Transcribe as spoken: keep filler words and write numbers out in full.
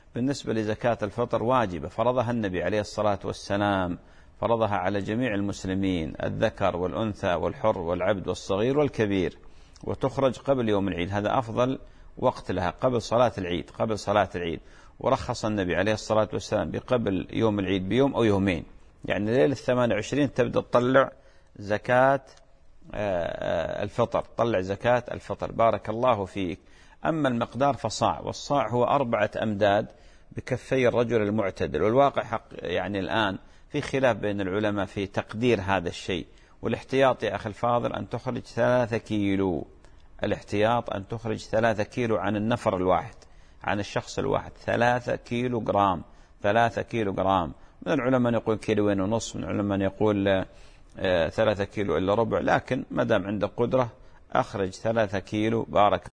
بالنسبة لزكاة الفطر واجبة، فرضها النبي عليه الصلاة والسلام، فرضها على جميع المسلمين الذكر والأنثى والحر والعبد والصغير والكبير، وتخرج قبل يوم العيد، هذا أفضل وقت لها قبل صلاة العيد، قبل صلاة العيد. ورخص النبي عليه الصلاة والسلام بقبل يوم العيد بيوم أو يومين، يعني ليلة الثمان وعشرين تبدأ تطلع زكاة الفطر، طلع زكاة الفطر. بارك الله فيك. أما المقدار فصاع، والصاع هو أربعة أمداد بكفي الرجل المعتدل. والواقع حق يعني الآن في خلاف بين العلماء في تقدير هذا الشيء، والاحتياط يا أخي الفاضل أن تخرج ثلاثة كيلو، الاحتياط أن تخرج ثلاثة كيلو عن النفر الواحد، عن الشخص الواحد، ثلاثة كيلو جرام، ثلاثة كيلو جرام. من العلماء يقول كيلوين ونصف، من العلماء يقول ثلاثة كيلو إلا ربع، لكن ما دام عندك قدرة أخرج ثلاثة كيلو. بارك